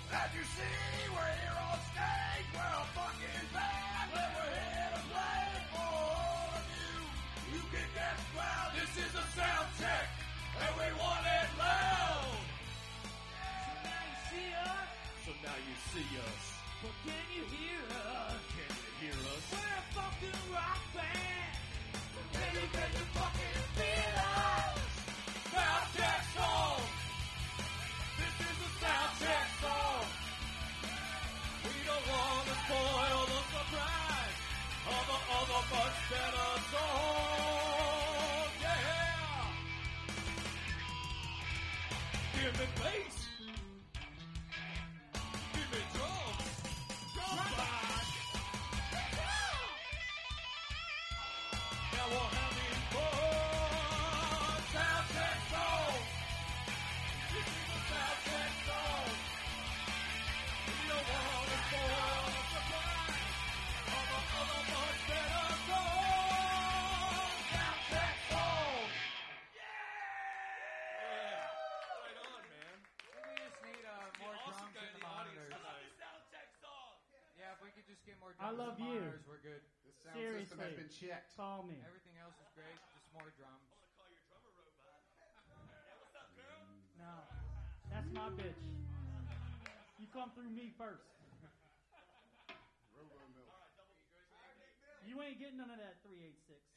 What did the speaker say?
As you see, we're here on stage. We're a fucking band. We're here to play for all of you. You can get loud. This is a sound check, and we want it loud. So now you see us. But can you hear us? Can you hear us? We're a fucking rock band. Can you fucking feel us? Sound check song. This is a sound check song. We don't want to spoil the surprise of the other much better song. Yeah. Give me bass. Give me drums. Drum back. Now we're having fun. Sound check song. This is a sound check song. We don't want to spoil the surprise of the other much better song. Sound check song. Yeah. Right on, man. We just need more drums in the monitors. Yeah, if we could just get more drums I love in the you. monitors, we're good. The sound system has been Seriously. checked. Call me. Everything else is great, just more drums. No, that's my bitch. You come through me first. Robo milk. You ain't getting none of that 386.